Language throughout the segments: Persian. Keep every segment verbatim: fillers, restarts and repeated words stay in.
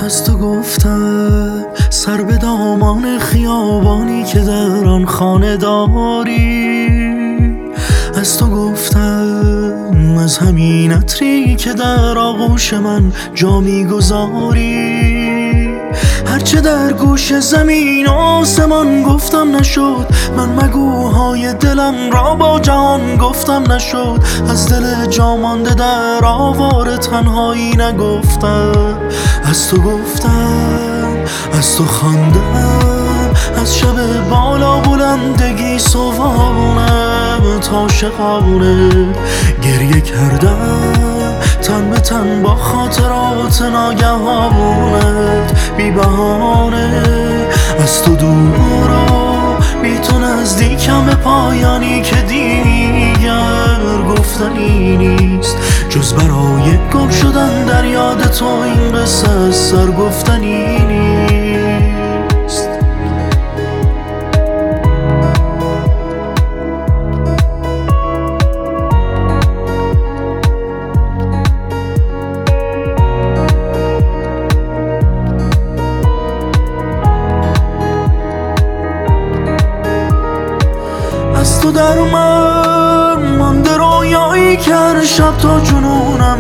از تو گفتم سر به دامان خیابانی که در آن خانه داری. از تو گفتم از همین عطری که در آغوش من جا میگذاری. هرچه در گوش زمین آسمان گفتم نشد، من مگوهای دلم را با جهان گفتم نشد. از دل جا مانده در آوار تنهایی نگفتم. از تو گفتم، از تو خواندم، از شب بالا بلندگی صبحانه تا شقانه گریه کردم تن به تن با خاطرات ناگهانت بی بهانه. از تو دور و بی تو نزدیکم به پایانی که دیگر گفتنی نیست، جز برای گم شدن در یاد تو این قصه از سر گفتنی نیست. از تو در من مانده رویایی که هر شب تا جنونم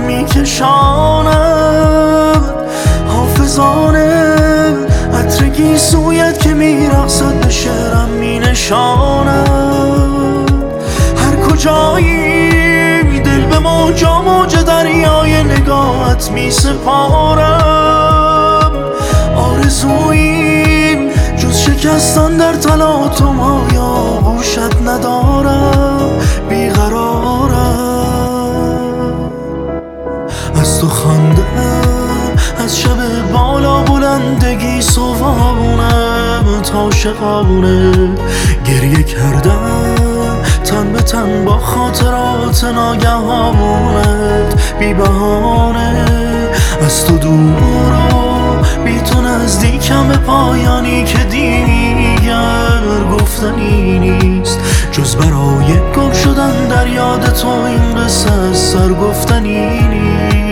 میکشاند. حافظانه عطر گیسویت که میرقصد به شعرم مینشاند. هر کجایی دل به موجا موج دریای نگاهت میسپارم. آرزویی جز شکستن در تلاطم های آغوشت ندارم، بیقرارم. از تو خواندم، از شب بالا بلندگی صبحانه تا شقانه گریه کردم تن به تن با خاطرات ناگهانت بی بهانه. از تو دور و بی تو نزدیکم به پایانی که دیگر گفتنی نیست، جز برای گم شدن در یاد تو این قصه از سر گفتنی نیست.